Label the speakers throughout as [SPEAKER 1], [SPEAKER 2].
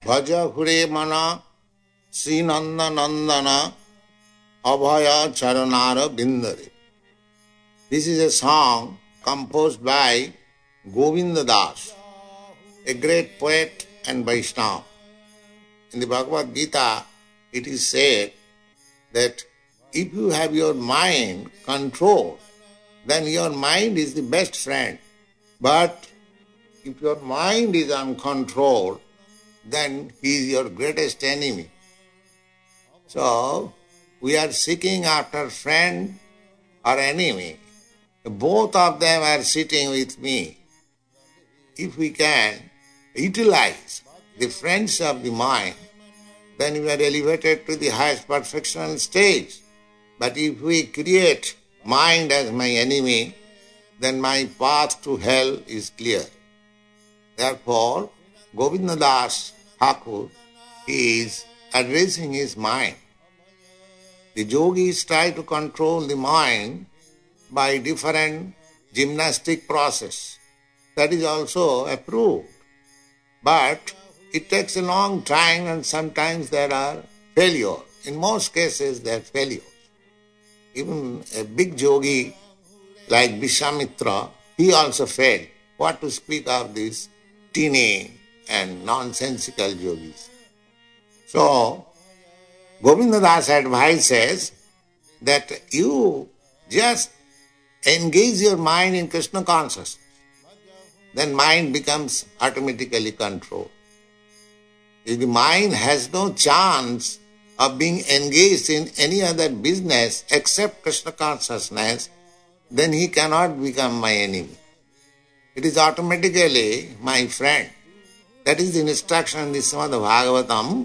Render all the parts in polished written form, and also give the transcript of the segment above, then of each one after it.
[SPEAKER 1] Bhaja Hure Mana Sri Nanda Nandana Abhaya Charanara Bindare. This is a song composed by Govinda Das, a great poet and Vaishnava. In the Bhagavad Gita, it is said that if you have your mind controlled, then your mind is the best friend. But if your mind is uncontrolled, then he is your greatest enemy. So, we are seeking after friend or enemy. Both of them are sitting with me. If we can utilize the friends of the mind, then we are elevated to the highest perfectional stage. But if we create mind as my enemy, then my path to hell is clear. Therefore, Govinda Das Thakur is addressing his mind. The yogis try to control the mind by different gymnastic process. That is also approved. But it takes a long time and sometimes there are failures. In most cases there are failures. Even a big yogi like Vishwamitra, he also failed. What to speak of these teeny and nonsensical yogis. So, Govinda Das advises that you just engage your mind in Krishna consciousness. Then mind becomes automatically controlled. If the mind has no chance of being engaged in any other business except Krishna consciousness, then he cannot become my enemy. It is automatically my friend. That is the instruction in the Srimad Bhagavatam.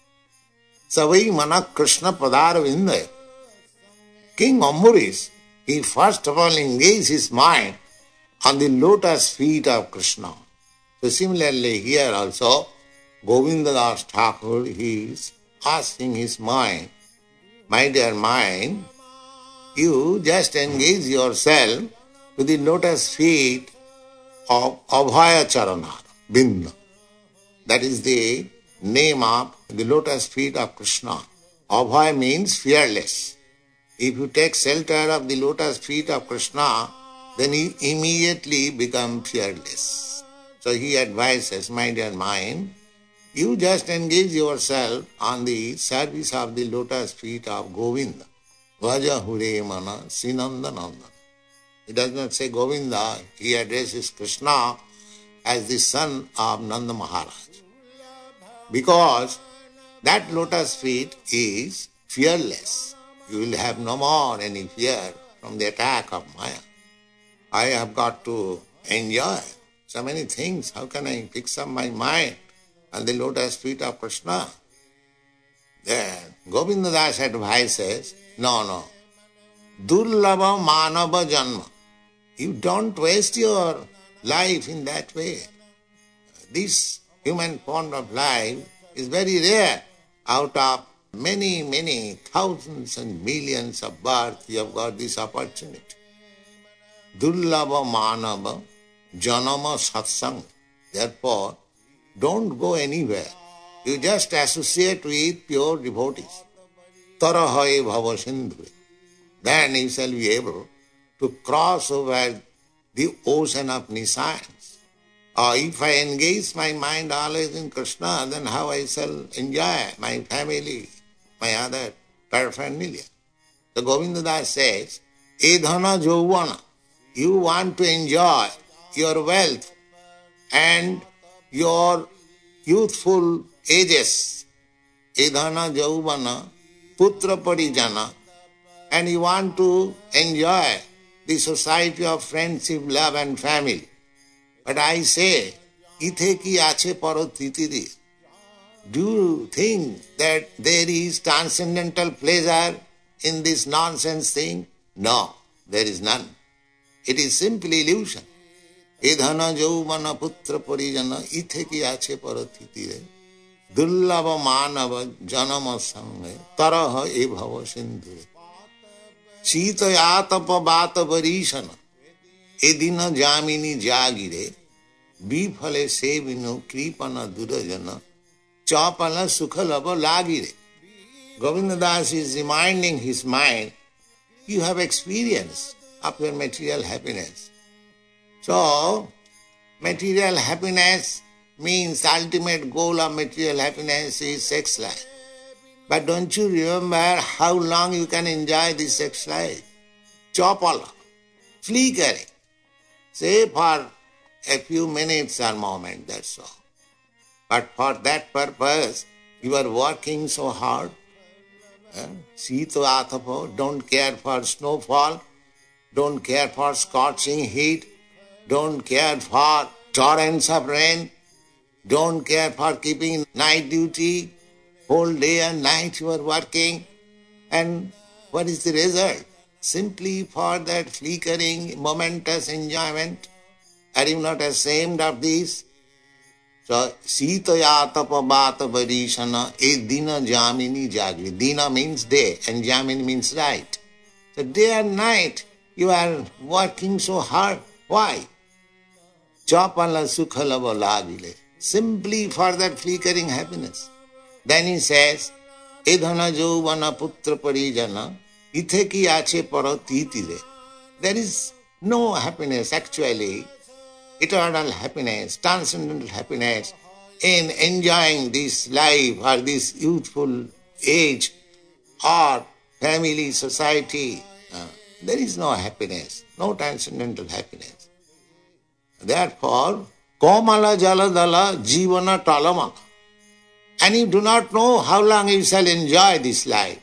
[SPEAKER 1] Savai mana Krishna padar vindaya. King Ambaris, he first of all engaged his mind on the lotus feet of Krishna. So similarly here also, Govinda Das Thakur, he is asking his mind, my dear mind, you just engage yourself to the lotus feet of Abhaya Charanara, Binda. That is the name of the lotus feet of Krishna. Abhaya means fearless. If you take shelter of the lotus feet of Krishna, then he immediately becomes fearless. So he advises, my dear mind, you just engage yourself on the service of the lotus feet of Govinda. Vaja Hure Mana Sinanda Nanda. He does not say Govinda, he addresses Krishna as the son of Nanda Maharaj. Because that lotus feet is fearless. You will have no more any fear from the attack of Maya. I have got to enjoy so many things. How can I fix up my mind on the lotus feet of Krishna? Then Govinda Das advises, no. Durlabha manava janma. You don't waste your life in that way. This human form of life is very rare. Out of many thousands and millions of births, you have got this opportunity. Durlabha manava janama satsang. Therefore, don't go anywhere. You just associate with pure devotees. Tarahae bhava sindhu. Then you shall be able to cross over the ocean of nescience. Or if I engage my mind always in Krishna, then how I shall enjoy my family, my other paraphernalia. So Govinda Das says, Edhana Jovana. You want to enjoy your wealth and your youthful ages. Edhana Jauvana, Putra Parijana. And you want to enjoy the society of friendship, love and family. But I say, Ithe ki ache parotitiri. Do you think that there is transcendental pleasure in this nonsense thing? No, there is none. It is simply illusion. Edhana jauvana putra parijana ithe ki ache parotitire. Dullava manava janama sange taraha e bhava sindhu. Sita yatapa bata varishana. Edina jamini jagire. Bifale sevino kripana durajana. Chapala sukha lava lagire. Govinda Das is reminding his mind, you have experience of your material happiness. So, material happiness means ultimate goal of material happiness is sex life. But don't you remember how long you can enjoy this sex life? Chopala, flickering. Say for a few minutes or moment, that's all. But for that purpose, you are working so hard. Sito Athapo, don't care for snowfall, don't care for scorching heat, don't care for torrents of rain, don't care for keeping night duty, whole day and night you are working. And what is the result? Simply for that flickering, momentous enjoyment. Are you not ashamed of this? So, Sitaya tapa bata varishana e dina jamini jagri. Dina means day and jamini means night. So day and night you are working so hard. Why? Chapala sukhalava lagile. Simply for that flickering happiness. Then he says, Edhana jovana putra parijana ithe ki ache paro titire. There is no happiness actually, eternal happiness, transcendental happiness in enjoying this life or this youthful age or family, society. There is no happiness, no transcendental happiness. Therefore, Komala Jaladala Jivana Talamaka. And you do not know how long you shall enjoy this life.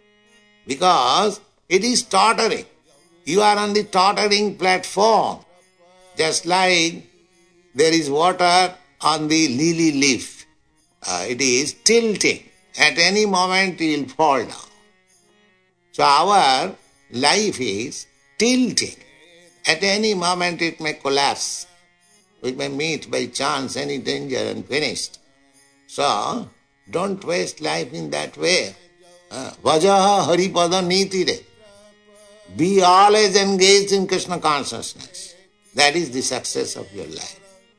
[SPEAKER 1] Because it is tottering. You are on the tottering platform. Just like there is water on the lily leaf. It is tilting. At any moment it will fall down. So our life is tilting. At any moment it may collapse. We may meet by chance any danger and finished. So, don't waste life in that way. Vajaha haripada nitire. Be always engaged in Krishna consciousness. That is the success of your life.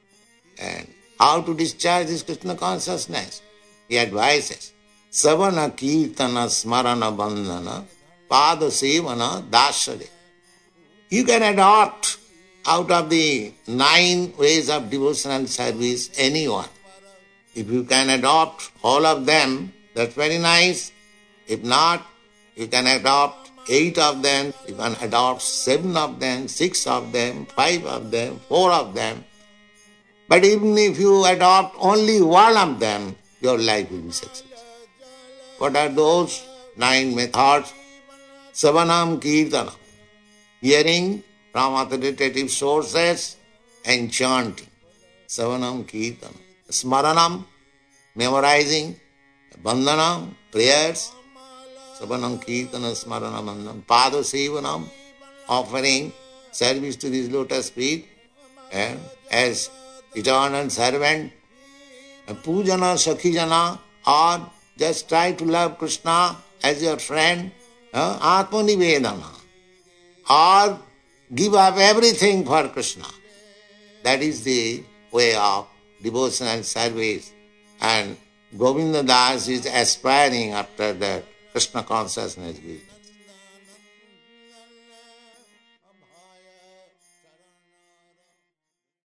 [SPEAKER 1] And how to discharge this Krishna consciousness? He advises, Savana kirtana smarana bandhana pada sevana dasare. You can adopt out of the 9 ways of devotional service anyone. If you can adopt all of them, that's very nice. If not, you can adopt 8 of them, you can adopt 7 of them, 6 of them, 5 of them, 4 of them. But even if you adopt only one of them, your life will be successful. What are those 9 methods? Savanam Kirtanam, hearing from authoritative sources and chanting. Savanam Kirtanam. Smaranam, memorizing. Bandhanam, prayers. Savanam Kirtanam, Smaranam, Bandhanam. Pada Sevanam, offering service to this lotus feet as eternal servant. Pujana, Sakhijana, or just try to love Krishna as your friend. Atmanivedana, or give up everything for Krishna. That is the way of devotional service. And Govinda Das is aspiring after that Krishna consciousness.